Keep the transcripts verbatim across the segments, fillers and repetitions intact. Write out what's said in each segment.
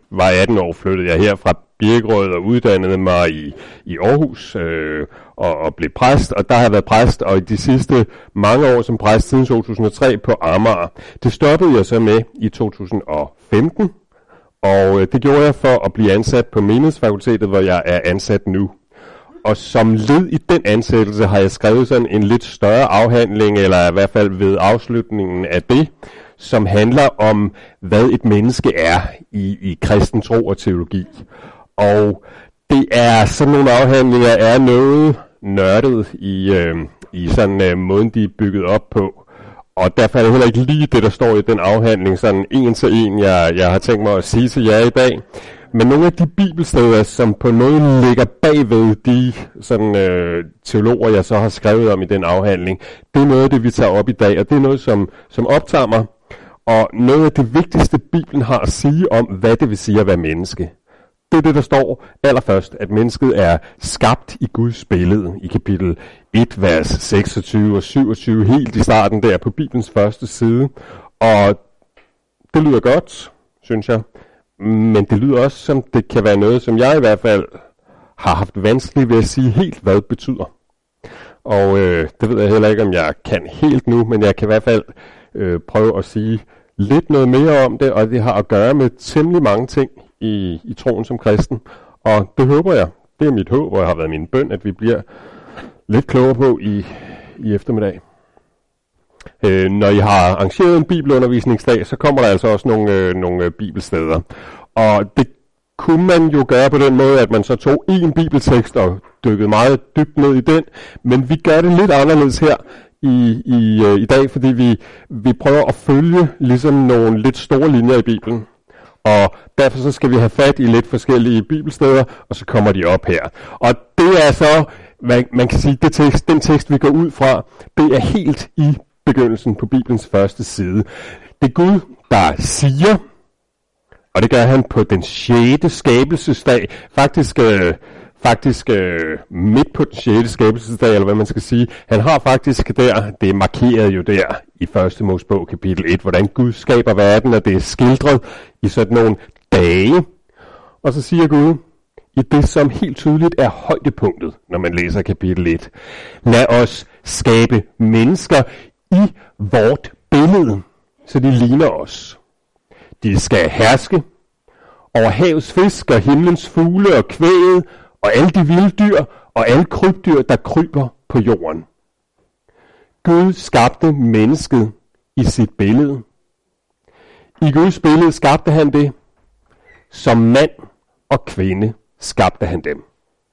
var atten år, flyttede jeg her fra Birkerød og uddannede mig i, i Aarhus øh, og, og blev præst, og der har jeg været præst, og i de sidste mange år som præst siden to tusind og tre på Amager. Det stoppede jeg så med i to tusind og femten, og øh, det gjorde jeg for at blive ansat på menighedsfakultetet, hvor jeg er ansat nu. Og som led i den ansættelse har jeg skrevet sådan en lidt større afhandling, eller i hvert fald ved afslutningen af det, som handler om, hvad et menneske er i, i kristen tro og teologi. Og det er sådan nogle afhandlinger, er noget nørdet i, øh, i sådan øh, måden, de er bygget op på. Og derfor er det heller ikke lige det, der står i den afhandling, sådan en til en, jeg, jeg har tænkt mig at sige til jer i dag. Men nogle af de bibelsteder, som på en måde ligger bagved de sådan, øh, teologer, jeg så har skrevet om i den afhandling, det er noget af det, vi tager op i dag, og det er noget, som, som optager mig. Og noget af det vigtigste, Bibelen har at sige om, hvad det vil sige at være menneske. Det er det, der står allerførst, at mennesket er skabt i Guds billede i kapitel et, vers seksogtyve og syvogtyve, helt i starten der på Bibelens første side. Og det lyder godt, synes jeg. Men det lyder også, som det kan være noget, som jeg i hvert fald har haft vanskeligt ved at sige helt, hvad det betyder. Og øh, det ved jeg heller ikke, om jeg kan helt nu, men jeg kan i hvert fald øh, prøve at sige lidt noget mere om det, og det har at gøre med temmelig mange ting i, i troen som kristen. Og det håber jeg, det er mit håb, og jeg har været min bøn, at vi bliver lidt klogere på i, i eftermiddag. Øh, når I har arrangeret en bibelundervisningsdag, så kommer der altså også nogle, øh, nogle bibelsteder. Og det kunne man jo gøre på den måde, at man så tog en bibeltekst og dykkede meget dybt ned i den. Men vi gør det lidt anderledes her i, i, øh, i dag, fordi vi, vi prøver at følge ligesom nogle lidt store linjer i Bibelen. Og derfor så skal vi have fat i lidt forskellige bibelsteder, og så kommer de op her. Og det er så, man, man kan sige, det tekst, den tekst vi går ud fra, det er helt i begyndelsen på Bibelens første side. Det er Gud, der siger, og det gør han på den sjette skabelsesdag, faktisk, øh, faktisk øh, midt på den sjette skabelsesdag, eller hvad man skal sige. Han har faktisk der, det er markeret jo der i første Mosebog kapitel et, hvordan Gud skaber verden, og det er skildret i sådan nogle dage. Og så siger Gud, i det som helt tydeligt er højdepunktet, når man læser kapitel et, lad os skabe mennesker i vort billede, så de ligner os. De skal herske over havets fisk og himlens fugle og kvæget og alle de vilde dyr og alle krybdyr, der kryber på jorden. Gud skabte mennesket i sit billede. I Guds billede skabte han det. Som mand og kvinde skabte han dem.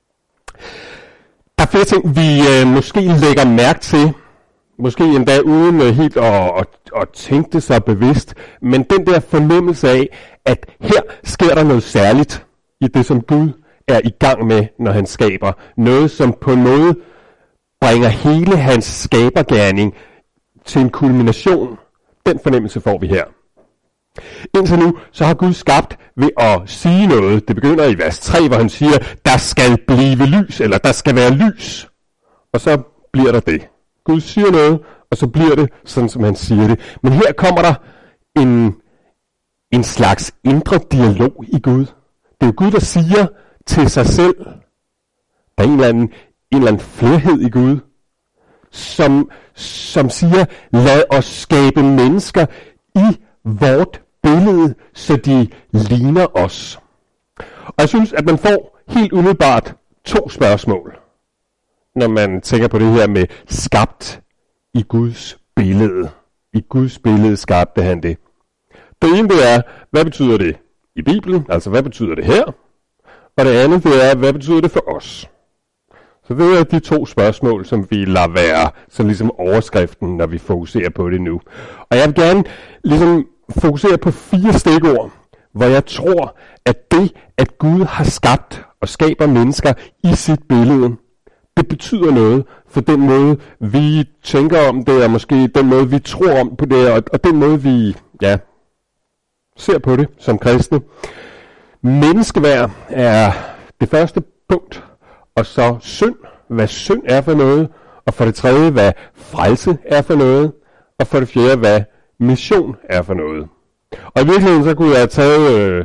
Der er flere ting, vi øh, måske lægger mærke til, måske endda uden uh, helt at, at, at tænke det så bevidst, men den der fornemmelse af, at her sker der noget særligt i det, som Gud er i gang med, når han skaber. Noget, som på en måde bringer hele hans skabergerning til en kulmination. Den fornemmelse får vi her. Indtil nu, så har Gud skabt ved at sige noget. Det begynder i vers tre, hvor han siger, der skal blive lys, eller der skal være lys. Og så bliver der det. Gud siger noget, og så bliver det sådan, som han siger det. Men her kommer der en, en slags indre dialog i Gud. Det er jo Gud, der siger til sig selv, der er en eller anden, en eller anden flerhed i Gud, som, som siger, lad os skabe mennesker i vort billede, så de ligner os. Og jeg synes, at man får helt umiddelbart to spørgsmål, når man tænker på det her med skabt i Guds billede. I Guds billede skabte han det. Det ene det er, hvad betyder det i Bibelen? Altså, hvad betyder det her? Og det andet det er, hvad betyder det for os? Så det er de to spørgsmål, som vi lader være så ligesom overskriften, når vi fokuserer på det nu. Og jeg vil gerne ligesom fokusere på fire stikord, hvor jeg tror, at det, at Gud har skabt og skaber mennesker i sit billede, det betyder noget for den måde, vi tænker om det, og måske den måde, vi tror om på det, og, og den måde, vi ja, ser på det som kristne. Menneskeværd er det første punkt, og så synd, hvad synd er for noget, og for det tredje, hvad frelse er for noget, og for det fjerde, hvad mission er for noget. Og i virkeligheden, så kunne jeg have taget øh,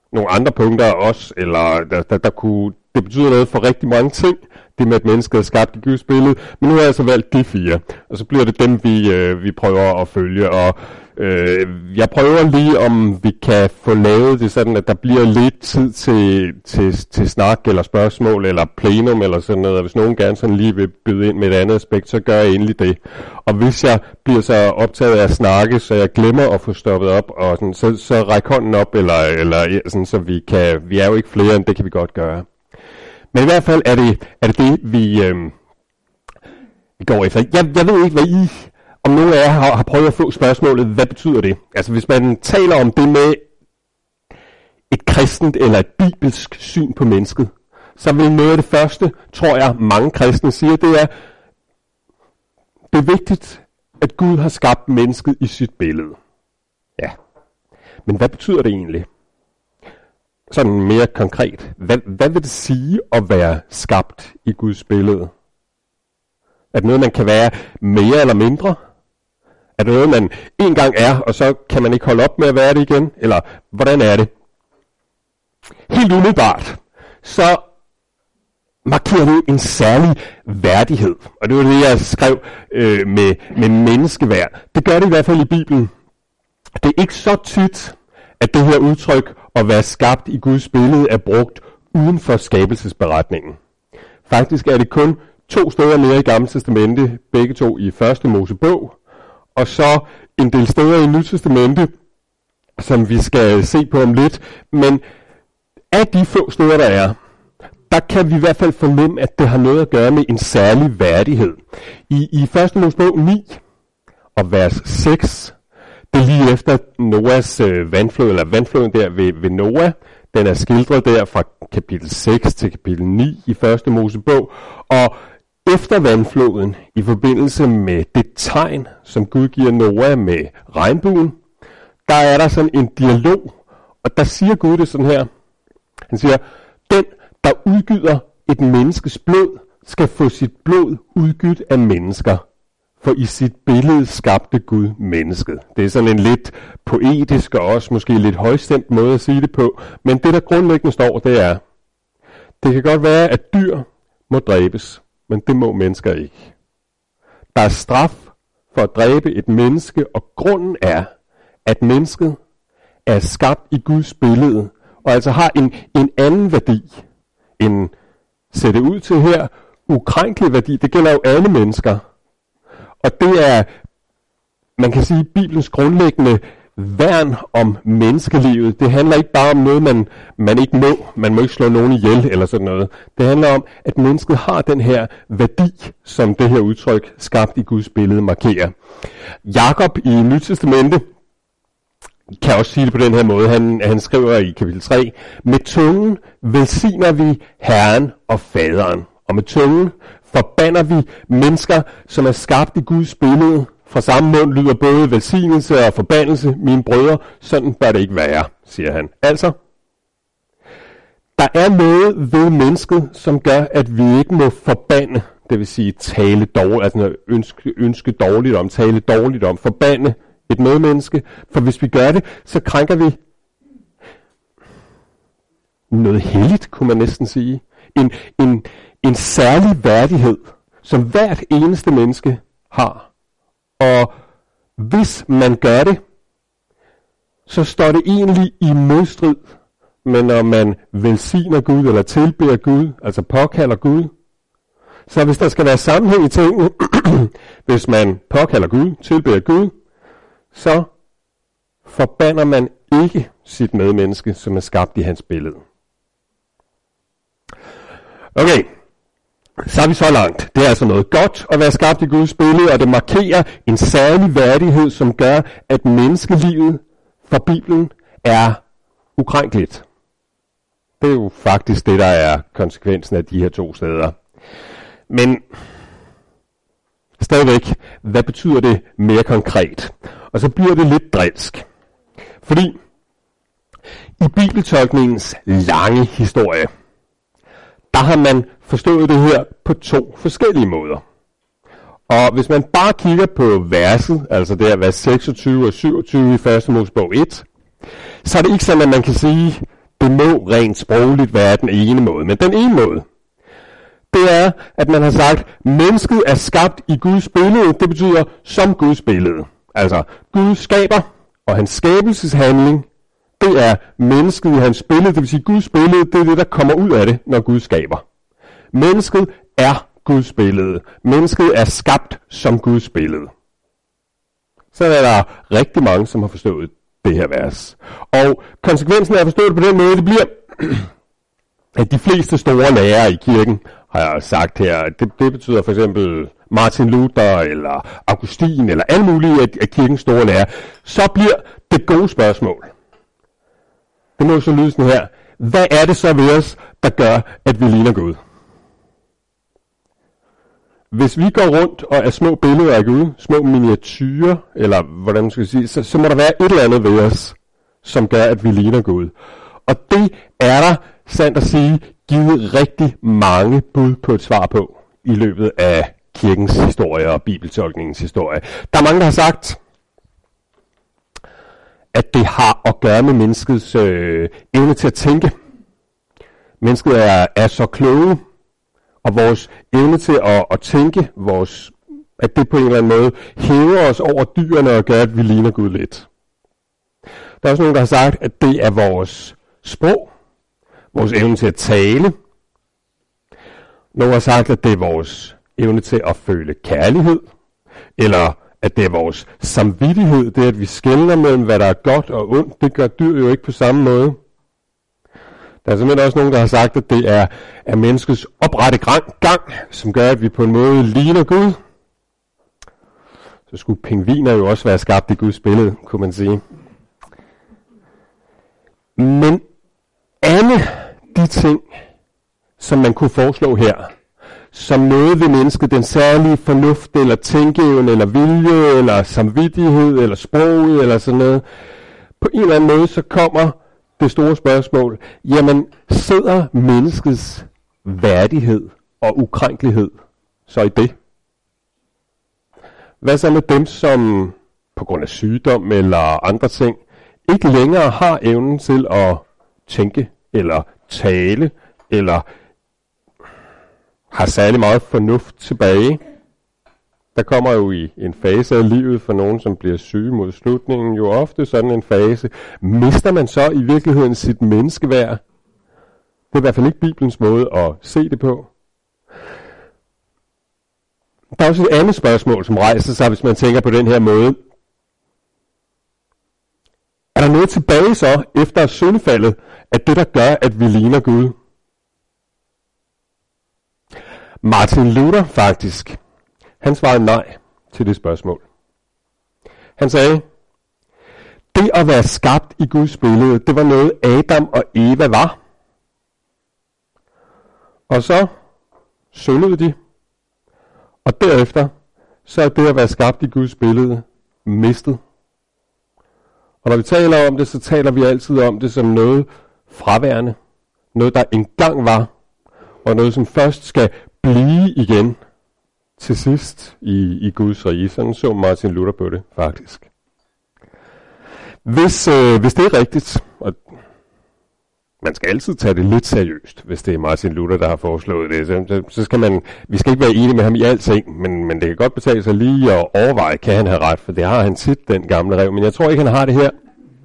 nogle andre punkter også, eller der, der, der kunne, det betyder noget for rigtig mange ting, det med, at mennesket er skabt i Guds billede, men nu har jeg altså valgt de fire, og så bliver det dem, vi, øh, vi prøver at følge, og øh, jeg prøver lige, om vi kan få lavet det sådan, at der bliver lidt tid til, til, til snak, eller spørgsmål, eller plenum, eller sådan noget, og hvis nogen gerne sådan lige vil byde ind med et andet aspekt, så gør jeg endelig det. Og hvis jeg bliver så optaget af at snakke, så jeg glemmer at få stoppet op, og sådan, så, så ræk hånden op, eller, eller sådan, så vi kan, vi er jo ikke flere, end det kan vi godt gøre. Men i hvert fald er det er det, det vi, øh, vi går efter. Jeg, jeg ved ikke, hvad I, om nogen af jer har, har prøvet at få spørgsmålet, hvad betyder det? Altså hvis man taler om det med et kristent eller et bibelsk syn på mennesket, så vil noget af det første, tror jeg, mange kristne siger, det er, det er vigtigt, at Gud har skabt mennesket i sit billede. Ja, men hvad betyder det egentlig? Sådan mere konkret. Hvad, hvad vil det sige at være skabt i Guds billede? Er det noget, man kan være mere eller mindre? Er det noget, man en gang er, og så kan man ikke holde op med at være det igen? Eller hvordan er det? Helt umiddelbart, så markerer det en særlig værdighed. Og det var det, jeg skrev øh, med, med menneskeværd. Det gør det i hvert fald i Bibelen. Det er ikke så tit, at det her udtryk at være skabt i Guds billede er brugt uden for skabelsesberetningen. Faktisk er det kun to steder mere i Gamle Testamente, begge to i første Mosebog, og så en del steder i Nye Testamente, som vi skal se på om lidt. Men af de få steder, der er, der kan vi i hvert fald fornemme, at det har noget at gøre med en særlig værdighed. I, i første Mosebog ni og vers seks, det er lige efter Noahs øh, vandflod, eller vandfloden der ved, ved Noah. Den er skildret der fra kapitel seks til kapitel ni i første Mosebog. Og efter vandfloden, i forbindelse med det tegn, som Gud giver Noah med regnbuen, der er der sådan en dialog, og der siger Gud det sådan her. Han siger, den, der udgyder et menneskes blod, skal få sit blod udgydt af mennesker. For i sit billede skabte Gud mennesket. Det er sådan en lidt poetisk og også måske lidt højstemt måde at sige det på. Men det, der grundlæggende står, det er, det kan godt være, at dyr må dræbes, men det må mennesker ikke. Der er straf for at dræbe et menneske, og grunden er, at mennesket er skabt i Guds billede, og altså har en, en anden værdi, en, ser det ud til her, ukrænkelig værdi. Det gælder jo alle mennesker. Og det er, man kan sige, Bibelens grundlæggende værn om menneskelivet. Det handler ikke bare om noget, man, man ikke må. Man må ikke slå nogen ihjel eller sådan noget. Det handler om, at mennesket har den her værdi, som det her udtryk, skabt i Guds billede, markerer. Jakob i Nye Testamente kan også sige det på den her måde. Han, han skriver i kapitel tre, med tungen velsigner vi Herren og Faderen. Og med tungen forbander vi mennesker, som er skabt i Guds billede. Fra samme mund lyder både velsignelse og forbandelse, mine brødre. Sådan bør det ikke være, siger han. Altså, der er noget ved mennesket, som gør, at vi ikke må forbande, det vil sige tale dårligt, altså ønske, ønske dårligt om, tale dårligt om, forbande et medmenneske. For hvis vi gør det, så krænker vi noget helligt, kunne man næsten sige. En, en, en særlig værdighed, som hvert eneste menneske har. Og hvis man gør det, så står det egentlig i modstrid med, når man velsigner Gud, eller tilbeder Gud, altså påkalder Gud. Så hvis der skal være sammenhæng i tingene, hvis man påkalder Gud, tilbeder Gud, så forbander man ikke sit medmenneske, som er skabt i hans billede. Okay, så er vi så langt. Det er altså noget godt at være skabt i Guds billede, og det markerer en særlig værdighed, som gør, at menneskelivet for Bibelen er ukrænkeligt. Det er jo faktisk det, der er konsekvensen af de her to steder. Men stadigvæk, hvad betyder det mere konkret? Og så bliver det lidt drilsk. Fordi i bibeltolkningens lange historie, der har man forstået det her på to forskellige måder. Og hvis man bare kigger på verset, altså der vers seksogtyve og syvogtyve i første Mosebog et, så er det ikke sådan, at man kan sige, Det må rent sprogligt være den ene måde. Men den ene måde, det er, at man har sagt, at mennesket er skabt i Guds billede. Det betyder som Guds billede. Altså, Gud skaber, og hans skabelseshandling, det er mennesket i hans billede. Det vil sige, Guds billede, det er det, der kommer ud af det, når Gud skaber. Mennesket er Guds billede. Mennesket er skabt som Guds billede. Så er der rigtig mange, som har forstået det her vers. Og konsekvensen af at forstå det på den måde, det bliver, at de fleste store lærere i kirken, har jeg sagt her, det, det betyder for eksempel Martin Luther, eller Augustin, eller alle mulige af, af kirkens store lærere, så bliver det gode spørgsmål. Det må så lyde sådan her. Hvad er det så ved os, der gør, at vi ligner Gud? Hvis vi går rundt og er små billeder af Gud, små miniatyrer, eller hvordan man skal sige, så, så må der være et eller andet ved os, som gør, at vi ligner Gud. Og det er der, sandt at sige, givet rigtig mange bud på et svar på i løbet af kirkens historie og bibeltolkningens historie. Der er mange, der har sagt, at det har at gøre med menneskets øh, evne til at tænke. Mennesket er, er så kloge, og vores evne til at, at tænke, vores, at det på en eller anden måde hæver os over dyrene og gør, at vi ligner Gud lidt. Der er også nogen, der har sagt, at det er vores sprog, vores evne til at tale. Nogle har sagt, at det er vores evne til at føle kærlighed, eller at det er vores samvittighed, det er, at vi skelner mellem, hvad der er godt og ondt. Det gør dyr jo ikke på samme måde. Der er simpelthen også nogen, der har sagt, at det er, er menneskets oprette gang, som gør, at vi på en måde ligner Gud. Så skulle pingviner jo også være skabt i Guds billede, kunne man sige. Men alle de ting, som man kunne foreslå her, som noget ved mennesket, den særlige fornuft, eller tænkeevne, eller vilje, eller samvittighed, eller sproget, eller sådan noget, på en eller anden måde, så kommer det store spørgsmål, jamen sidder menneskets værdighed og ukrænkelighed så i det? Hvad så med dem, som på grund af sygdom eller andre ting, ikke længere har evnen til at tænke, eller tale, eller har særlig meget fornuft tilbage? Der kommer jo i en fase af livet for nogen, som bliver syge mod slutningen, jo ofte sådan en fase. Mister man så i virkeligheden sit menneskeværd? Det er i hvert fald ikke Bibelens måde at se det på. Der er også et andet spørgsmål, som rejser sig, hvis man tænker på den her måde. Er der noget tilbage så, efter syndefaldet, at det, der gør, at vi ligner Gud? Martin Luther faktisk, han svarede nej til det spørgsmål. Han sagde, det at være skabt i Guds billede, det var noget Adam og Eva var. Og så syndede de. Og derefter, så er det at være skabt i Guds billede mistet. Og når vi taler om det, så taler vi altid om det som noget fraværende. Noget, der engang var. Og noget, som først skal blive igen til sidst i, i Guds rige. Sådan så Martin Luther på det, faktisk. Hvis, øh, hvis det er rigtigt, og man skal altid tage det lidt seriøst, hvis det er Martin Luther, der har foreslået det, så, så skal man, vi skal ikke være enige med ham i alting, men, men det kan godt betale sig lige at overveje, kan han have ret, for det har han tit, den gamle rev, men jeg tror ikke, han har det her.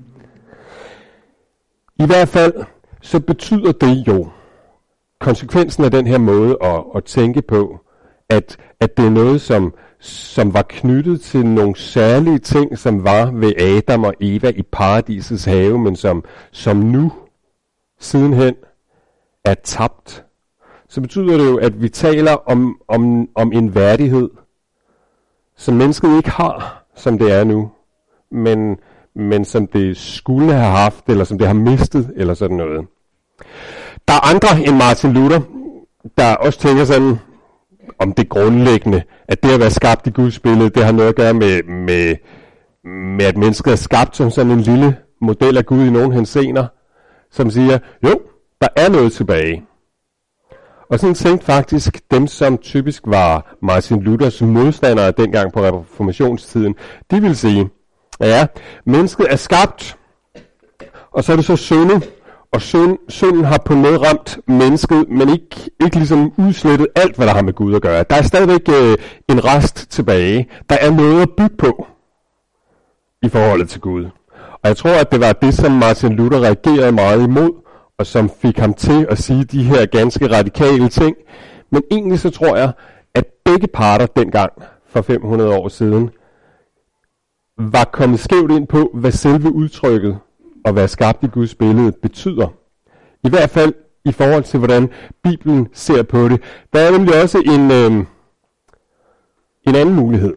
I hvert fald, så betyder det jo, konsekvensen af den her måde at, at tænke på, at, at det er noget, som, som var knyttet til nogle særlige ting, som var ved Adam og Eva i paradisets have, men som, som nu, sidenhen, er tabt. Så betyder det jo, at vi taler om, om, om en værdighed, som mennesket ikke har, som det er nu, men, men som det skulle have haft, eller som det har mistet, eller sådan noget. Der er andre end Martin Luther, der også tænker sådan om det grundlæggende, at det at være skabt i Guds billede, det har noget at gøre med, med, med at mennesket er skabt som sådan en lille model af Gud i nogen henseender, som siger, jo, der er noget tilbage. Og sådan tænkte faktisk dem, som typisk var Martin Luthers modstandere dengang på reformationstiden, de ville sige, ja, mennesket er skabt, og så er det så syndet, og synd, synden har på en måde ramt mennesket, men ikke, ikke ligesom udslettet alt, hvad der har med Gud at gøre. Der er stadigvæk øh, en rest tilbage. Der er noget at bygge på i forholdet til Gud. Og jeg tror, at det var det, som Martin Luther reagerede meget imod, og som fik ham til at sige de her ganske radikale ting. Men egentlig så tror jeg, at begge parter dengang, for fem hundrede år siden, var kommet skævt ind på, hvad selve udtrykket at være skabt i Guds billede betyder. I hvert fald i forhold til, hvordan Bibelen ser på det. Der er nemlig også en, øh, en anden mulighed.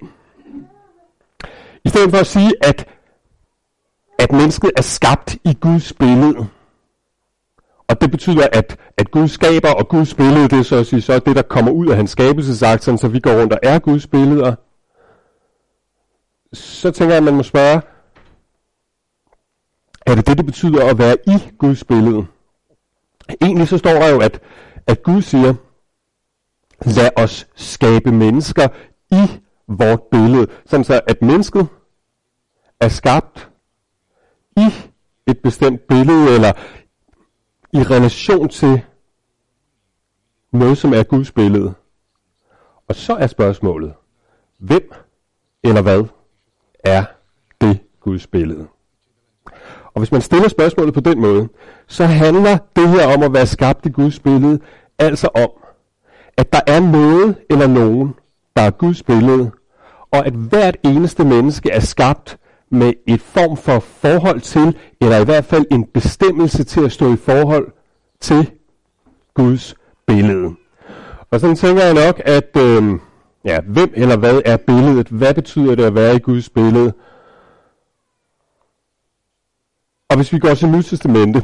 I stedet for at sige, at, at mennesket er skabt i Guds billede, og det betyder, at, at Gud skaber, og Guds billede, det er så at sige, så er det, der kommer ud af hans skabelsesakt, sådan, så vi går rundt og er Guds billeder. Så tænker jeg, at man må spørge, er det det, det betyder at være i Guds billede? Egentlig så står der jo, at, at Gud siger, lad os skabe mennesker i vort billede. Sådan så, at mennesket er skabt i et bestemt billede, eller i relation til noget, som er Guds billede. Og så er spørgsmålet, hvem eller hvad er det Guds billede? Og hvis man stiller spørgsmålet på den måde, så handler det her om at være skabt i Guds billede, altså om, at der er noget eller nogen, der er Guds billede, og at hvert eneste menneske er skabt med et form for forhold til, eller i hvert fald en bestemmelse til at stå i forhold til Guds billede. Og sådan tænker jeg nok, at øh, ja, hvem eller hvad er billedet? Hvad betyder det at være i Guds billede? Og hvis vi går til Nyt Testamente,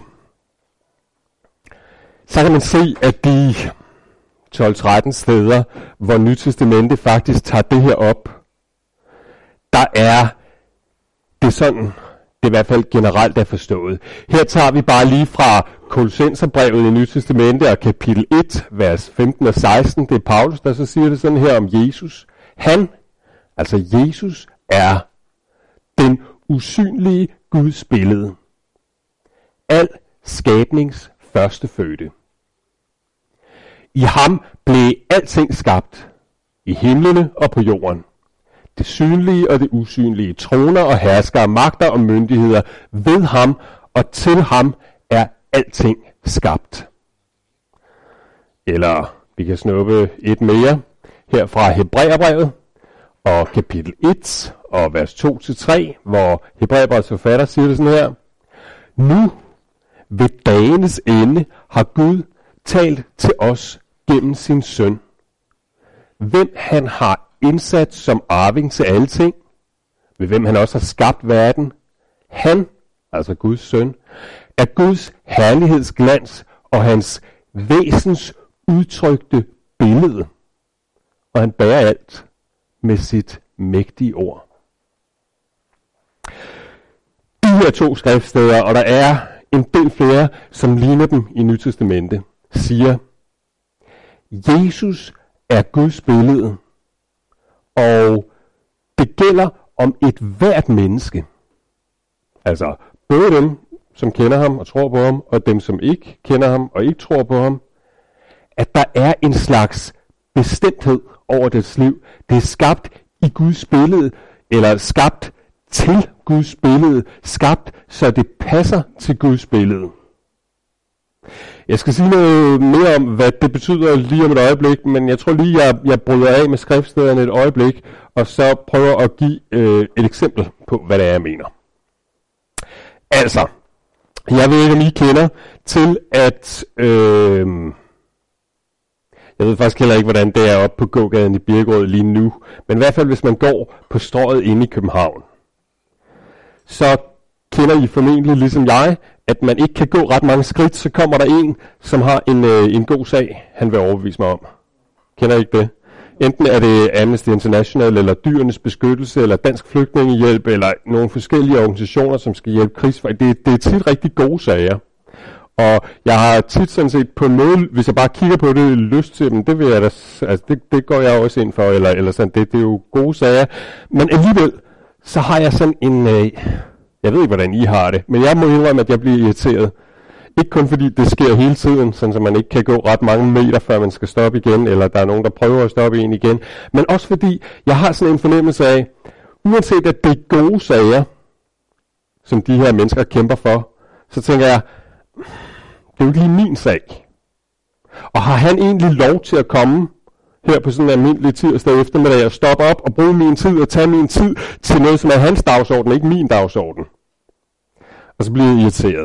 så kan man se, at de tolv tretten steder, hvor Nyt Testamente faktisk tager det her op, der er det sådan, det i hvert fald generelt er forstået. Her tager vi bare lige fra Kolossenserbrevet i Nyt Testamente og kapitel et, vers femten og seksten. Det er Paulus, der så siger det sådan her om Jesus. Han, altså Jesus, er den usynlige Guds billede. Al skabnings førstefødte. I ham blev alting skabt, i himlene og på jorden. Det synlige og det usynlige, troner og herskere, magter og myndigheder, ved ham og til ham er alting skabt. Eller vi kan snuppe et mere her fra Hebræerbrevet og kapitel et og vers to til tre, hvor Hebræerbrevets forfatter siger det sådan her. Nu ved dagenes ende har Gud talt til os gennem sin søn, hvem han har indsat som arving til alle ting, ved hvem han også har skabt verden. Han, altså Guds søn, er Guds herlighedsglans og hans væsens udtrykte billede, og han bærer alt med sit mægtige ord. De her to skriftsteder, og der er en del flere, som ligner dem i Nyt Testamente, siger, Jesus er Guds billede, og det gælder om et hvert menneske. Altså både dem, som kender ham og tror på ham, og dem, som ikke kender ham og ikke tror på ham, at der er en slags bestemthed over dets liv. Det er skabt i Guds billede, eller skabt til Guds billede, skabt så det passer til Guds billede. Jeg skal sige noget mere om, hvad det betyder lige om et øjeblik, men jeg tror lige, jeg, jeg bryder af med skriftstederne et øjeblik, og så prøver at give øh, et eksempel på, hvad det er, jeg mener. Altså, jeg ved ikke, om I kender til, at øh, jeg ved faktisk heller ikke, hvordan det er oppe på gågaden i Birkerød lige nu, men i hvert fald, hvis man går på Strøget inde i København, så kender I formentlig, ligesom jeg, at man ikke kan gå ret mange skridt, så kommer der en, som har en, øh, en god sag, han vil overbevise mig om. Kender I ikke det? Enten er det Amnesty International, eller Dyrenes Beskyttelse, eller Dansk Flygtningehjælp, eller nogle forskellige organisationer, som skal hjælpe krigsfolk. Det, det er tit rigtig gode sager. Og jeg har tit sådan set på en måde, hvis jeg bare kigger på det, lyst til dem, det vil jeg da, altså det, det går jeg også ind for, eller, eller sådan, det, det er jo gode sager. Men alligevel, så har jeg sådan en, øh, jeg ved ikke, hvordan I har det, men jeg må indrømme, at jeg bliver irriteret. Ikke kun fordi det sker hele tiden, sådan så man ikke kan gå ret mange meter, før man skal stoppe igen, eller der er nogen, der prøver at stoppe en igen. Men også fordi, jeg har sådan en fornemmelse af, uanset at det er gode sager, som de her mennesker kæmper for, så tænker jeg, det er jo ikke lige min sag. Og har han egentlig lov til at komme her på sådan en almindelig tirsdag eftermiddag og stoppe op og bruge min tid og tage min tid til noget, som er hans dagsorden, ikke min dagsorden? Og så bliver jeg irriteret.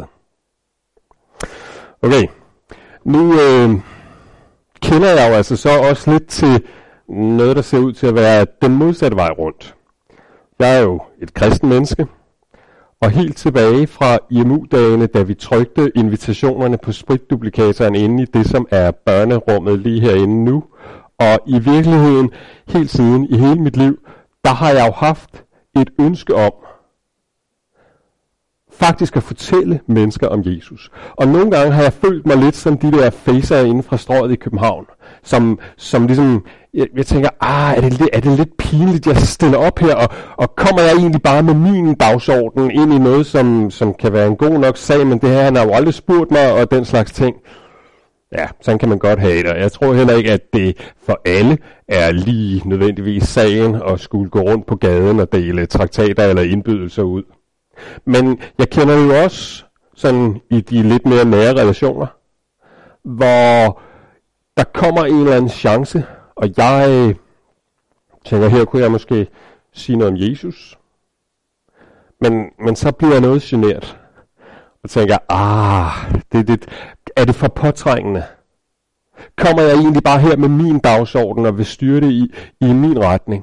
Okay, nu øh, kender jeg jo altså så også lidt til noget, der ser ud til at være den modsatte vej rundt. Jeg er jo et kristen menneske, og helt tilbage fra I M U-dagene, da vi trykte invitationerne på spritduplikatoren inde i det, som er børnerummet lige herinde nu, og i virkeligheden helt siden i hele mit liv, der har jeg jo haft et ønske om faktisk at fortælle mennesker om Jesus. Og nogle gange har jeg følt mig lidt som de der facer inde fra Strøget i København, som, som ligesom, jeg, jeg tænker, ah, er det, lidt, er det lidt pinligt, jeg stiller op her, og, og kommer jeg egentlig bare med min dagsorden ind i noget, som, som kan være en god nok sag, men det her, han har jo aldrig spurgt mig, og den slags ting. Ja, sådan kan man godt have det. Jeg tror heller ikke, at det for alle er lige nødvendigvis sagen at skulle gå rundt på gaden og dele traktater eller indbydelser ud. Men jeg kender jo også sådan i de lidt mere nære relationer, hvor der kommer en eller anden chance, og jeg tænker, her kunne jeg måske sige noget om Jesus. Men, men så bliver jeg noget genert, og tænker, ah, det, det, er det for påtrængende? Kommer jeg egentlig bare her med min dagsorden og vil styre det i, i min retning?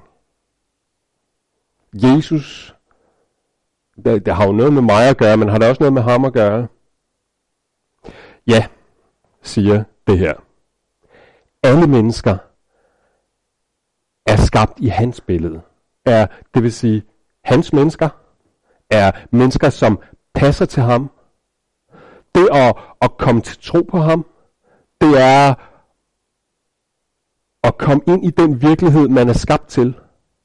Jesus, det, det har jo noget med mig at gøre, men har det også noget med ham at gøre? Ja, siger det her. Alle mennesker er skabt i hans billede. Er, det vil sige, hans mennesker er mennesker, som passer til ham. Det at, at komme til tro på ham, det er at komme ind i den virkelighed, man er skabt til.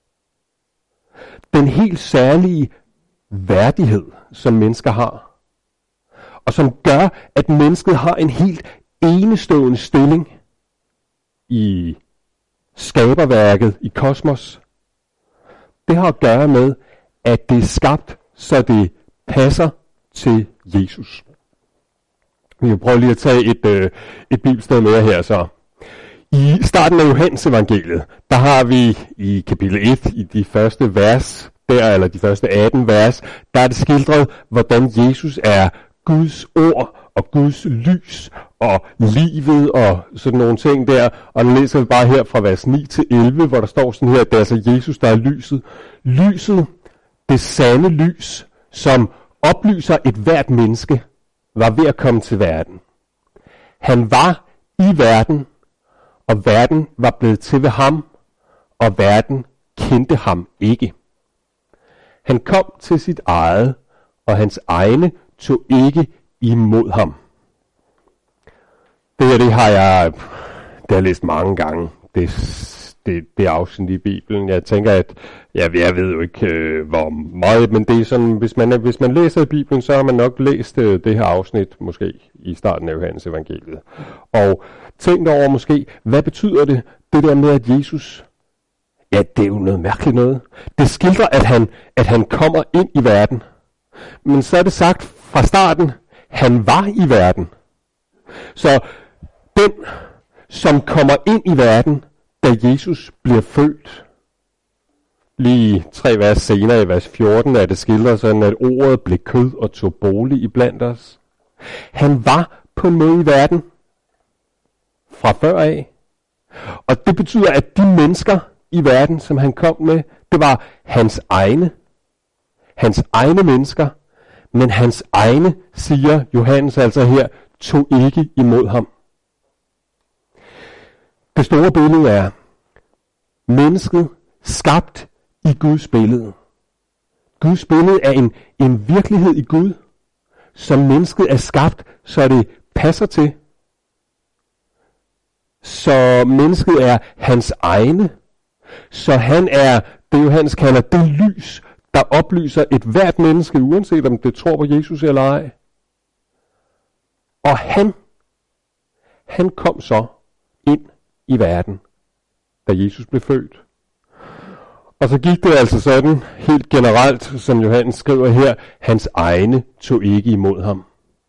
Den helt særlige værdighed, som mennesker har, og som gør, at mennesket har en helt enestående stilling i skaberværket, i kosmos. Det har at gøre med, at det er skabt, så det passer til Jesus. Vi vil prøve lige at tage et, øh, et bibelsted med her så. I starten af Johannes evangeliet, der har vi i kapitel et, i de første vers, der, eller de første atten vers, der er det skildret, hvordan Jesus er Guds ord og Guds lys og livet og sådan nogle ting der. Og nu læser vi bare her fra vers ni til elleve, hvor der står sådan her, at det er altså Jesus, der er lyset. Lyset, det sande lys, som oplyser et hvert menneske, var ved at komme til verden. Han var i verden, og verden var blevet til ved ham, og verden kendte ham ikke. Han kom til sit eget, og hans egne tog ikke imod ham. Det her, det har jeg, det har jeg læst mange gange. Det, det, det er afsnit i Bibelen. Jeg tænker, at ja, jeg ved jo ikke, øh, hvor meget, men det er sådan, hvis man, hvis man læser i Bibelen, så har man nok læst øh, det her afsnit, måske i starten af Johannes evangeliet. Og tænk over måske, hvad betyder det, det der med, at Jesus, ja, det er jo noget mærkeligt noget. Det skildrer, at han, at han kommer ind i verden. Men så er det sagt fra starten, han var i verden. Så den, som kommer ind i verden, da Jesus bliver født, lige tre vers senere i vers fjorten, er det skildret sådan, at ordet blev kød og tog bolig iblandt os. Han var på en måde i verden fra før af. Og det betyder, at de mennesker i verden, som han kom med, det var hans egne. Hans egne mennesker. Men hans egne, siger Johannes altså her, tog ikke imod ham. Det store billede er mennesket skabt i Guds billede. Guds billede er en, en virkelighed i Gud, som mennesket er skabt, så det passer til. Så mennesket er hans egne. Så han er, det Johannes kalder, det lys, der oplyser et hvert menneske, uanset om det tror på Jesus eller ej. Og han, han kom så ind i verden, da Jesus blev født. Og så gik det altså sådan, helt generelt, som Johannes skriver her, hans egne tog ikke imod ham.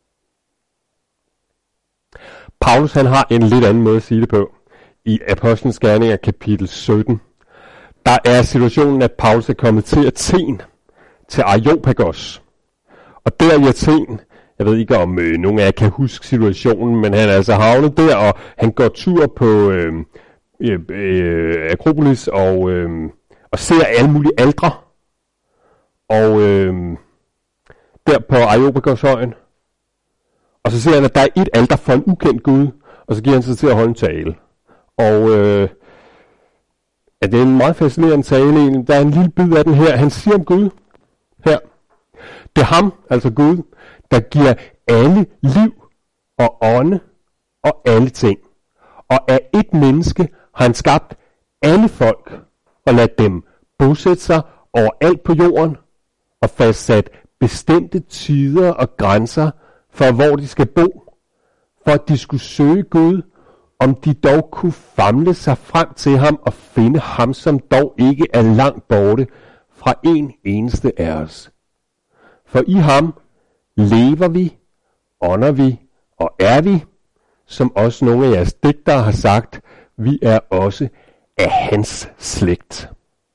Paulus han har en lidt anden måde at sige det på. I Apostlenes Gerninger kapitel sytten, der er situationen, at Paulus er kommet til Athen, til Areopagos. Og der i Athen, jeg ved ikke om øh, nogen af jer kan huske situationen, men han er altså havnet der, og han går tur på øh, øh, øh, Akropolis og, øh, og ser alle mulige aldre. Og øh, der på Areopagos-højen. Og så ser han, at der er et alter for en ukendt Gud, og så giver han sig til at holde en tale. Og øh, ja, det er en meget fascinerende tale. Der er en lille bid af den her. Han siger om Gud her. Det er ham, altså Gud, der giver alle liv og ånde og alle ting. Og af et menneske har han skabt alle folk og ladt dem bosætte sig overalt på jorden og fastsat bestemte tider og grænser for hvor de skal bo, for at de skulle søge Gud, om de dog kunne famle sig frem til ham og finde ham, som dog ikke er langt borte fra en eneste af os. For i ham lever vi, ånder vi og er vi, som også nogle af jeres digtere har sagt, vi er også af hans slægt.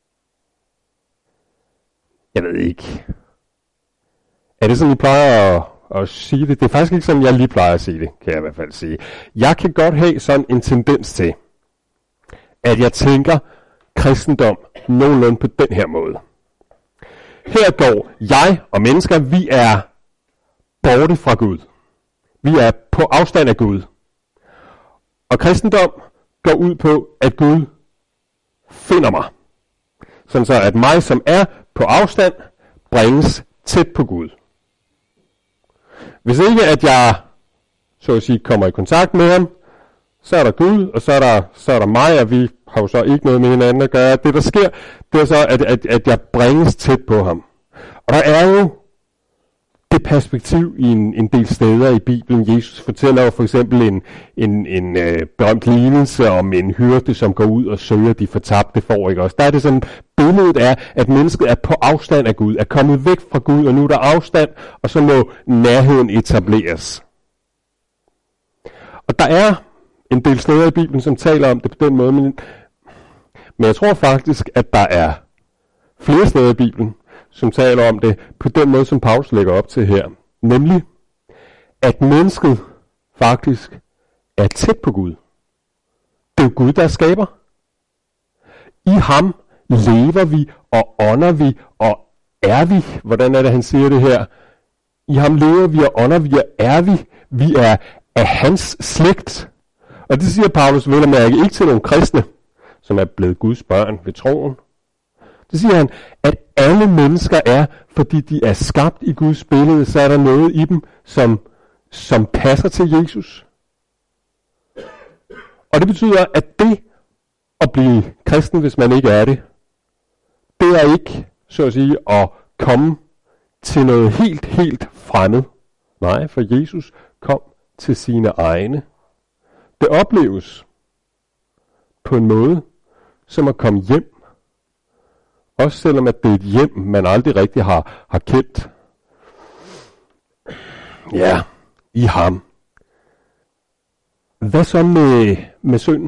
Jeg ved ikke. Er det sådan, I plejer at, at sige det? Det er faktisk ikke sådan, jeg lige plejer at sige det, kan jeg i hvert fald sige. Jeg kan godt have sådan en tendens til, at jeg tænker kristendom nogenlunde på den her måde. Her går jeg og mennesker, vi er borte fra Gud. Vi er på afstand af Gud. Og kristendom går ud på, at Gud finder mig. Sådan så, at mig, som er på afstand, bringes tæt på Gud. Hvis ikke, at jeg, så at sige, kommer i kontakt med ham, så er der Gud, og så er der, så er der mig, og vi har jo så ikke noget med hinanden at gøre. Det, der sker, det er så, at, at, at jeg bringes tæt på ham. Og der er jo det perspektiv i en, en del steder i Bibelen. Jesus fortæller jo for eksempel en, en, en øh, berømt lignelse om en hyrde, som går ud og søger de fortabte får, ikke også? Der er det sådan, billedet er, at mennesket er på afstand af Gud, er kommet væk fra Gud, og nu er der afstand, og så må nærheden etableres. Og der er en del steder i Bibelen, som taler om det på den måde, men, men jeg tror faktisk, at der er flere steder i Bibelen, som taler om det på den måde, som Paulus lægger op til her. Nemlig, at mennesket faktisk er tæt på Gud. Det er jo Gud, der skaber. I ham lever vi, og ånder vi, og er vi. Hvordan er det, han siger det her? I ham lever vi, og ånder vi, og er vi. Vi er af hans slægt. Og det siger Paulus vel at mærke ikke til nogle kristne, som er blevet Guds børn ved troen. Det siger han, at alle mennesker er, fordi de er skabt i Guds billede, så er der noget i dem, som, som passer til Jesus. Og det betyder, at det at blive kristen, hvis man ikke er det, det er ikke, så at sige, at komme til noget helt, helt fremmed. Nej, for Jesus kom til sine egne. Det opleves på en måde, som at komme hjem. Også selvom at det er et hjem, man aldrig rigtig har, har kendt. Ja, i ham. Hvad så med, med synden?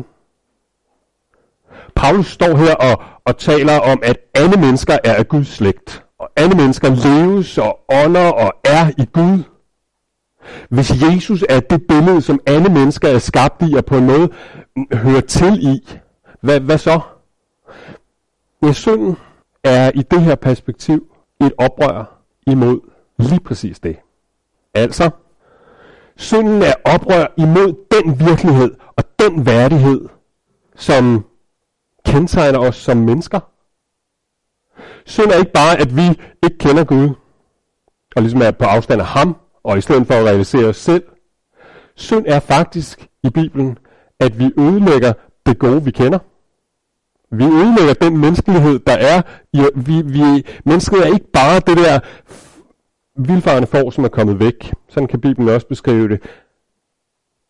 Paulus står her og, og taler om, at alle mennesker er af Guds slægt. Og alle mennesker leves og ånder og er i Gud. Hvis Jesus er det billede, som alle mennesker er skabt i og på en måde hører til i, hvad, hvad så? Ja, synden er i det her perspektiv et oprør imod lige præcis det. Altså, synden er oprør imod den virkelighed og den værdighed, som kendetegner os som mennesker. Synd er ikke bare, at vi ikke kender Gud, og ligesom er på afstand af ham, og i stedet for at realisere os selv. Synd er faktisk i Bibelen, at vi ødelægger det gode, vi kender. Vi ødelægger den menneskelighed, der er. I, vi, vi, mennesket er ikke bare det der vildfarende får, som er kommet væk. Sådan kan Bibelen også beskrive det.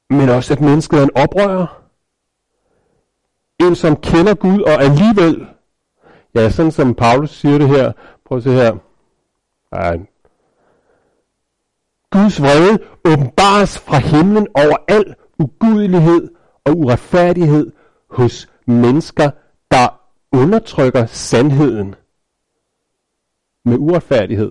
men også at mennesket er en oprører. En, som kender Gud, og alligevel, ja, sådan som Paulus siger det her, prøv at se her, ja, Guds vrede åbenbares fra himlen over al ugudelighed og uretfærdighed hos mennesker, der undertrykker sandheden med uretfærdighed.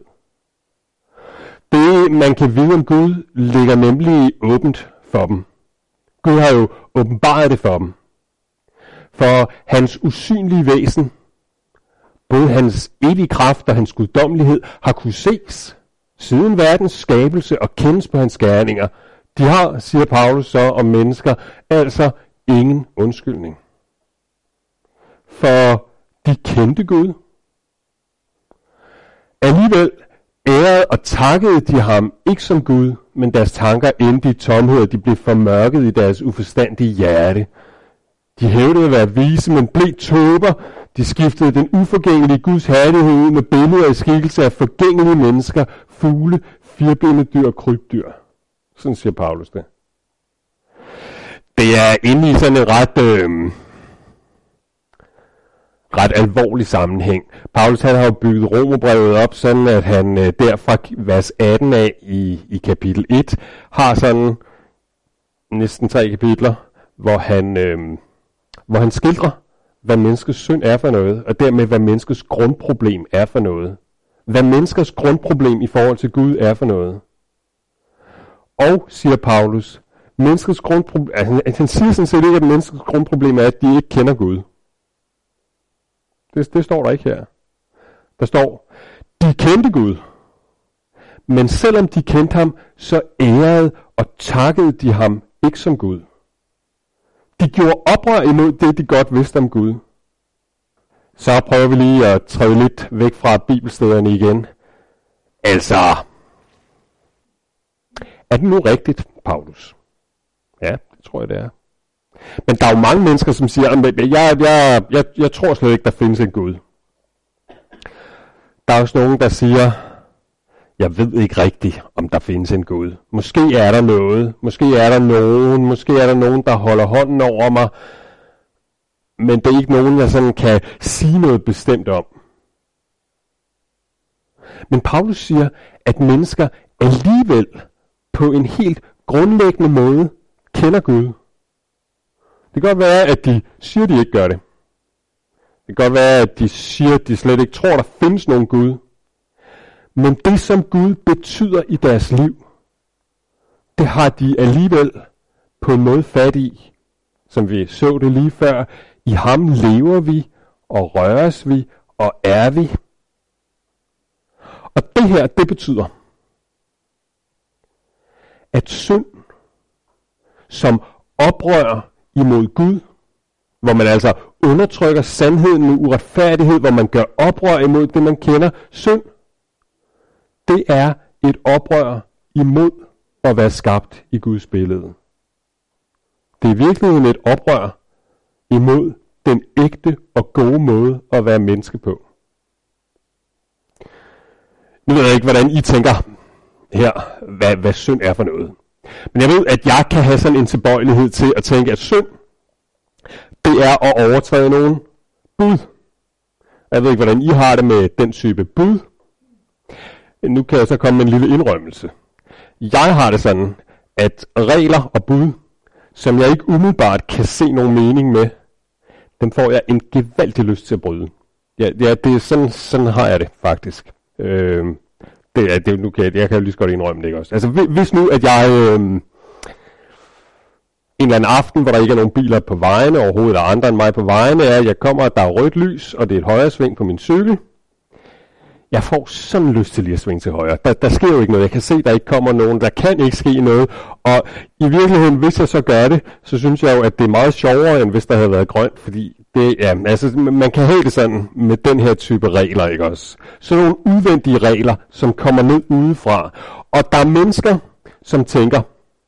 Det, man kan vide om Gud, ligger nemlig åbent for dem. Gud har jo åbenbaret det for dem. For hans usynlige væsen, både hans evige kraft og hans guddommelighed, har kunne ses siden verdens skabelse og kendes på hans gerninger. De har, siger Paulus så om mennesker, altså ingen undskyldning. For de kendte Gud. Alligevel ærede og takkede de ham ikke som Gud, men deres tanker endte i tomhed, og de blev formørket i deres uforstandige hjerte. De hævdede at være vise, men blev tåber. De skiftede den uforgængelige Guds herlighed ud med billeder i skikkelse af forgængelige mennesker, fugle, firbenede dyr og krybdyr. Sådan siger Paulus det. Det er inde i sådan en ret, øh, ret alvorlig sammenhæng. Paulus han har jo bygget Romerbrevet op, sådan at han øh, derfra vers atten af i, i kapitel et har sådan næsten tre kapitler, hvor han, øh, hvor han skildrer, hvad menneskets synd er for noget, og dermed hvad menneskets grundproblem er for noget. Hvad menneskers grundproblem i forhold til Gud er for noget. Og, siger Paulus, menneskets grundproblem, altså, han siger sådan set ikke, at menneskets grundproblem er, at de ikke kender Gud. Det, det står der ikke her. Der står, de kendte Gud, men selvom de kendte ham, så ærede og takkede de ham ikke som Gud. De gjorde oprør imod det, de godt vidste om Gud. Så prøver vi lige at træde lidt væk fra bibelstederne igen. Altså, er det nu rigtigt, Paulus? Ja, det tror jeg, det er. Men der er jo mange mennesker, som siger, at jeg, jeg, jeg, jeg tror slet ikke, der findes en Gud. Der er også nogen, der siger, jeg ved ikke rigtigt, om der findes en Gud. Måske er der noget, måske er der nogen, måske er der nogen, der holder hånden over mig, men det er ikke nogen, jeg sådan kan sige noget bestemt om. Men Paulus siger, at mennesker alligevel på en helt grundlæggende måde kender Gud. Det kan godt være, at de siger, at de ikke gør det. Det kan godt være, at de siger, at de slet ikke tror, der findes nogen Gud. Men det, som Gud betyder i deres liv, det har de alligevel på en måde fat i. Som vi så det lige før, i ham lever vi, og røres vi, og er vi. Og det her, det betyder, at synd, som oprører imod Gud, hvor man altså undertrykker sandheden med uretfærdighed, hvor man gør oprør imod det, man kender, synd, det er et oprør imod at være skabt i Guds billede. Det er i virkeligheden et oprør imod den ægte og gode måde at være menneske på. Nu ved jeg ikke, hvordan I tænker her, hvad, hvad synd er for noget. Men jeg ved, at jeg kan have sådan en tilbøjelighed til at tænke, at synd, det er at overtræde nogen bud. Jeg ved ikke, hvordan I har det med den type bud. Nu kan jeg så komme med en lille indrømmelse. Jeg har det sådan, at regler og bud, som jeg ikke umiddelbart kan se nogen mening med, dem får jeg en gevaldig lyst til at bryde. Ja, ja det er sådan, sådan har jeg det faktisk. Øh, det er, det, nu kan jeg, jeg kan jo lige så godt indrømme det, ikke også? Altså hvis nu, at jeg øh, en eller anden aften, hvor der ikke er nogen biler på vejene, overhovedet er andre end mig på vejene, er, at jeg kommer, at der er rødt lys, og det er et højre sving på min cykel. Jeg får sådan lyst til lige at svinge til højre. Der, der sker jo ikke noget. Jeg kan se, der ikke kommer nogen. Der kan ikke ske noget. Og i virkeligheden, hvis jeg så gør det, så synes jeg jo, at det er meget sjovere, end hvis der havde været grønt. Fordi det, ja, altså, man kan have det sådan med den her type regler, ikke også? Så nogle udvendige regler, som kommer ned udefra. Og der er mennesker, som tænker,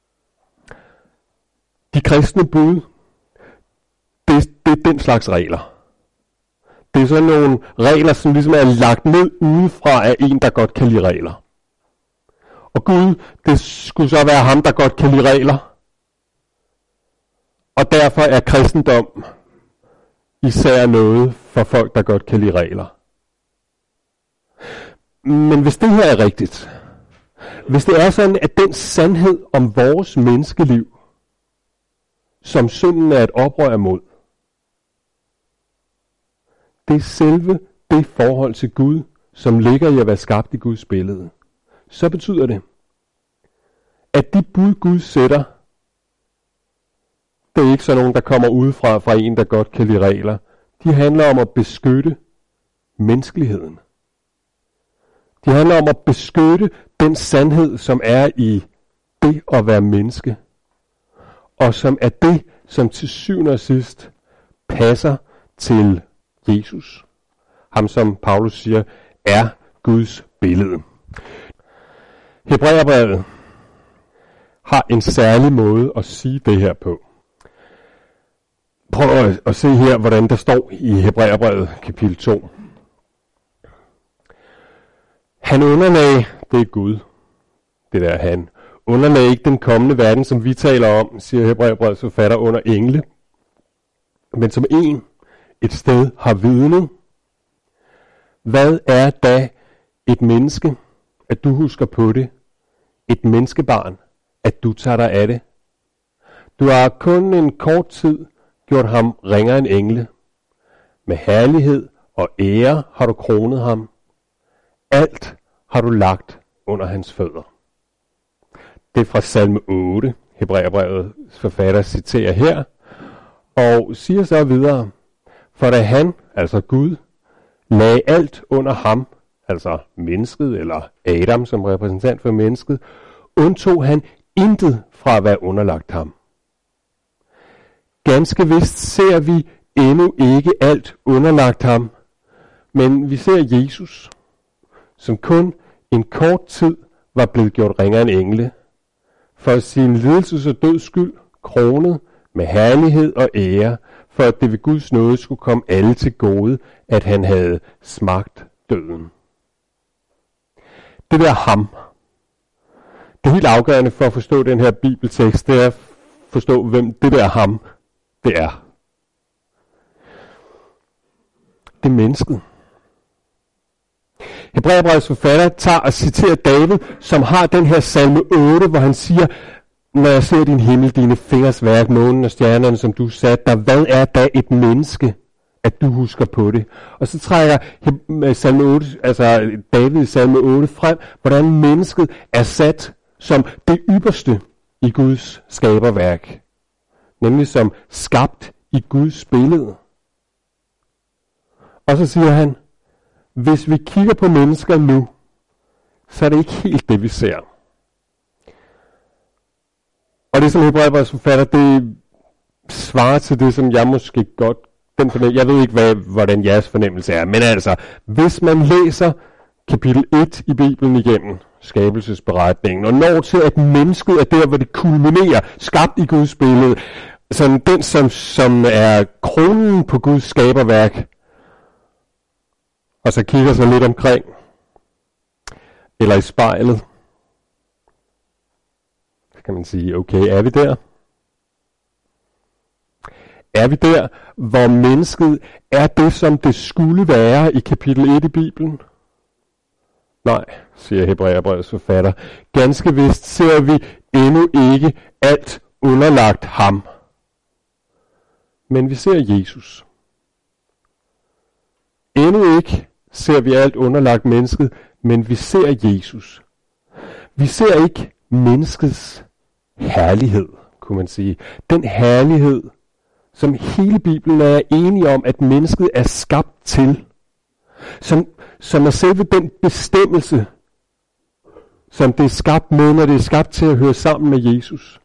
de kristne bud, det, det er den slags regler. Det er sådan nogle regler, som ligesom er lagt ned udefra af en, der godt kan lide regler. Og Gud, det skulle så være ham, der godt kan lide regler. Og derfor er kristendom især noget for folk, der godt kan lide regler. Men hvis det her er rigtigt, hvis det er sådan, at den sandhed om vores menneskeliv, som synden er et oprør mod, det er selve det forhold til Gud, som ligger i at være skabt i Guds billede, så betyder det, at de bud Gud sætter, det er ikke sådan nogen, der kommer udefra fra en, der godt kan lide regler. De handler om at beskytte menneskeligheden. De handler om at beskytte den sandhed, som er i det at være menneske. Og som er det, som til syvende og sidst passer til Jesus. Ham, som Paulus siger, er Guds billede. Hebræerbrevet har en særlig måde at sige det her på. Prøv at, at se her, hvordan der står i Hebræerbrevet kapitel to. Han underlagde, det er Gud, det der han, underlagde ikke den kommende verden, som vi taler om, siger Hebræerbrevets forfatter, under engle, men som en et sted har vidnet. Hvad er da et menneske, at du husker på det? Et menneskebarn, at du tager dig af det? Du har kun en kort tid gjort ham ringere end engle. Med herlighed og ære har du kronet ham. Alt har du lagt under hans fødder. Det er fra salme otte, Hebræerbrevets forfatter citerer her, og siger så videre, for da han, altså Gud, lagde alt under ham, altså mennesket eller Adam som repræsentant for mennesket, undtog han intet fra at være underlagt ham. Ganske vist ser vi endnu ikke alt underlagt ham, men vi ser Jesus, som kun en kort tid var blevet gjort ringere end engle, for sin lidelses og døds skyld kronet med herlighed og ære, for at det ved Guds nåde skulle komme alle til gode, at han havde smagt døden. Det der ham, det er helt afgørende for at forstå den her bibeltekst, det er at forstå, hvem det der ham, det er. Det er mennesket. Hebræerbrevets forfatter tager og citerer David, som har den her salme otte, hvor han siger, når jeg ser din himmel, dine fingers værk, månen og stjernerne, som du satte der, hvad er da et menneske, at du husker på det? Og så trækker salme otte, altså David i salme otte frem, hvordan mennesket er sat som det ypperste i Guds skaberværk. Nemlig som skabt i Guds billede. Og så siger han, hvis vi kigger på mennesker nu, så er det ikke helt det, vi ser. Og det som Hebræerbrevets forfatter, det svarer til det, som jeg måske godt, den fornemmelse, jeg ved ikke, hvad, hvordan jeres fornemmelse er, men altså, hvis man læser kapitel et i Bibelen igennem, skabelsesberetningen, og når til, at mennesket er der, hvor det kulminerer, skabt i Guds billede, sådan den, som, som er kronen på Guds skaberværk, og så kigger sig lidt omkring, eller i spejlet, så kan man sige, okay, er vi der? Er vi der, hvor mennesket er det, som det skulle være i kapitel et i Bibelen? Nej, siger Hebræerbrevets forfatter. Ganske vist ser vi endnu ikke alt underlagt ham. Men vi ser Jesus. Endnu ikke ser vi alt underlagt mennesket, men vi ser Jesus. Vi ser ikke menneskets herlighed, kunne man sige. Den herlighed, som hele Bibelen er enige om, at mennesket er skabt til. Som, som er selve den bestemmelse, som det er skabt med, når det er skabt til at høre sammen med Jesus.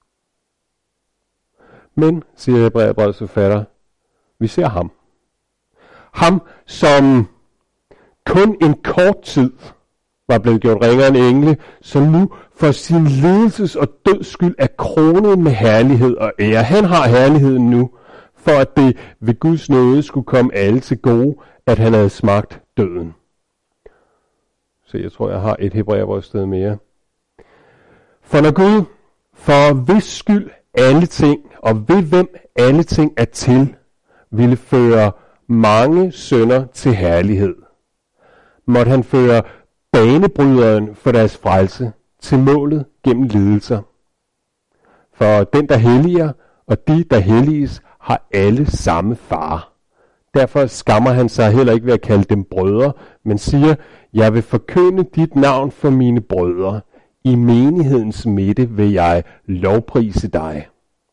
Men, siger Hebræerbrevets forfatter, vi ser ham. Ham, som kun en kort tid var blevet gjort ringere end engle, som nu for sin lidelses og døds skyld er kronet med herlighed og ære. Han har herligheden nu, for at det ved Guds nåde skulle komme alle til gode, at han havde smagt døden. Så jeg tror, jeg har et Hebræerbrev sted mere. For når Gud, for hvis skyld alle ting, og ved hvem alle ting er til, ville føre mange synder til herlighed, måtte han føre banebryderen for deres frelse til målet gennem lidelser. For den, der helliger, og de, der helliges, har alle samme far. Derfor skammer han sig heller ikke ved at kalde dem brødre, men siger, jeg vil forkynde dit navn for mine brødre. I menighedens midte vil jeg lovprise dig.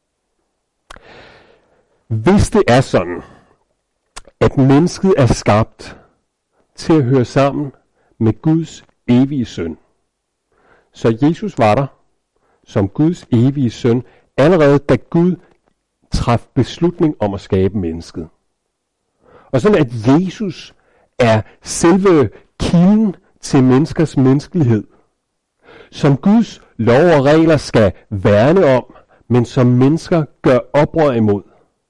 Hvis det er sådan, at mennesket er skabt til at høre sammen med Guds evige søn, så Jesus var der som Guds evige søn, allerede da Gud traf beslutning om at skabe mennesket. Og sådan at Jesus er selve kilden til menneskers menneskelighed, som Guds lov og regler skal værne om, men som mennesker gør oprør imod.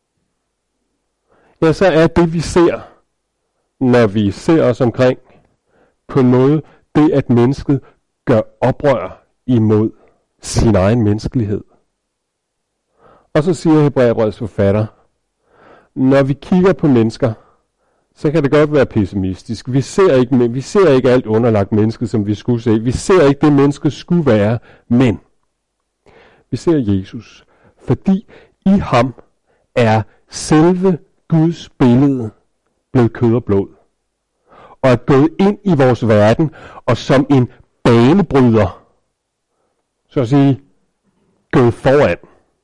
Ja, så er det vi ser, når vi ser os omkring, på en måde det, at mennesket gør oprør imod sin egen menneskelighed. Og så siger Hebræerbrevets forfatter, når vi kigger på mennesker, så kan det godt være pessimistisk. Vi ser ikke, vi ser ikke alt underlagt mennesket, som vi skulle se. Vi ser ikke det, mennesket skulle være, men vi ser Jesus, fordi i ham er selve Guds billede blevet kød og blod, og er gået ind i vores verden, og som en banebryder, så at sige, gået foran.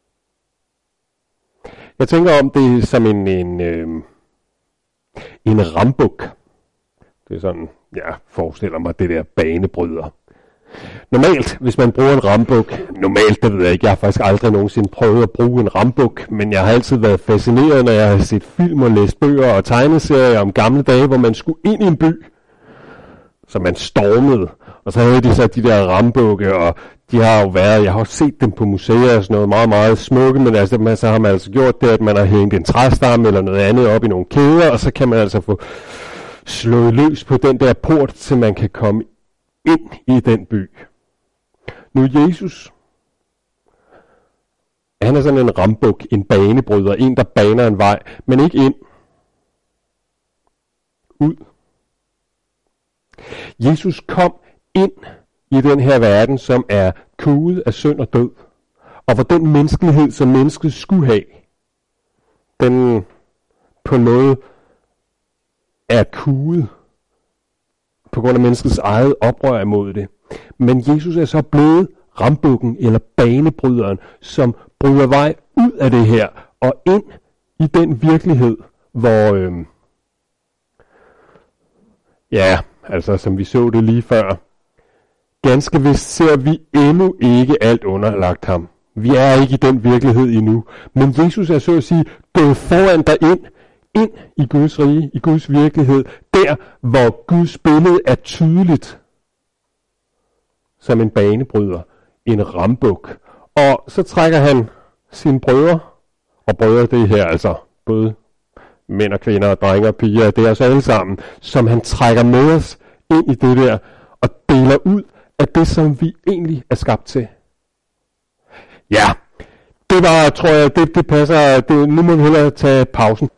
Jeg tænker om det som en, en, øh, en rambuk. Det er sådan, jeg forestiller mig det der banebryder. Normalt, hvis man bruger en rambuk, normalt, det ved jeg ikke, jeg har faktisk aldrig nogensinde prøvet at bruge en rambuk, men jeg har altid været fascineret, når jeg har set film og læst bøger og tegneserier om gamle dage, hvor man skulle ind i en by, så man stormede, og så havde de så de der rambukke, og de har jo været, jeg har også set dem på museer og sådan noget, meget, meget smukke, men altså, så har man altså gjort det, at man har hængt en træstamme eller noget andet op i nogle kæder, og så kan man altså få slået løs på den der port, så man kan komme ind i den by. Nu Jesus, han er sådan en rambuk, en banebryder, en der baner en vej, men ikke ind. Ud. Jesus kom ind i den her verden, som er kuget af synd og død, og hvor den menneskelighed, som mennesket skulle have, den på en måde er kuget på grund af menneskets eget oprør imod det. Men Jesus er så blevet rambukken eller banebryderen, som bryder vej ud af det her og ind i den virkelighed, hvor øh, ja, altså som vi så det lige før, ganske vist ser vi endnu ikke alt underlagt ham. Vi er ikke i den virkelighed endnu. Men Jesus er så at sige gået foran dig ind, ind i Guds rige, i Guds virkelighed, der hvor Guds billede er tydeligt som en banebryder, en rambuk. Og så trækker han sine brødre, og brødre det her altså både mænd og kvinder og drenge og piger, det er os alle sammen, som han trækker med os ind i det der, og deler ud af det, som vi egentlig er skabt til. Ja, det var, tror jeg, det, det passer, det, nu må vi hellere tage pausen.